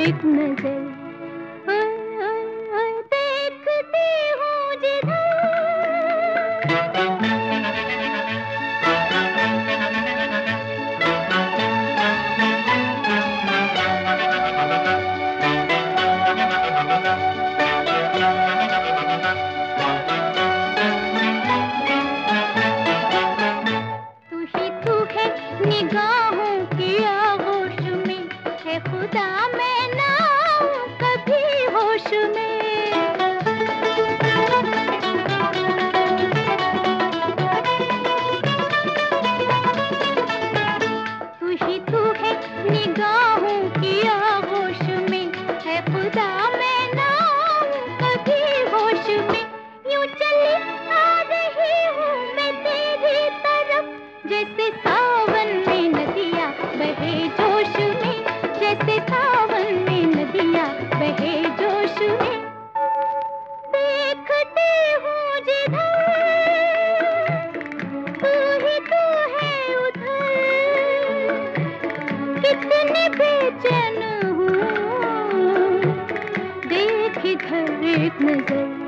एक नजर। ओए ओए ओए देखती हूँ जिधर। तू है निगाहों की आगोश में, है खुदा मैं ना हूँ कभी होश में। तू है निगाहों की आगोश में, है खुदा मैं ना हूँ कभी होश में। यूं चली आ रही हूँ मैं तेरी तरफ, जैसे सावन में नदियाँ बहे जोश में, जैसे सावन में नदियाँ बहे जोश में। देखती हूँ जिधर, तू है उधर। कितनी बेचैन हूँ, देख इधर एक नजर।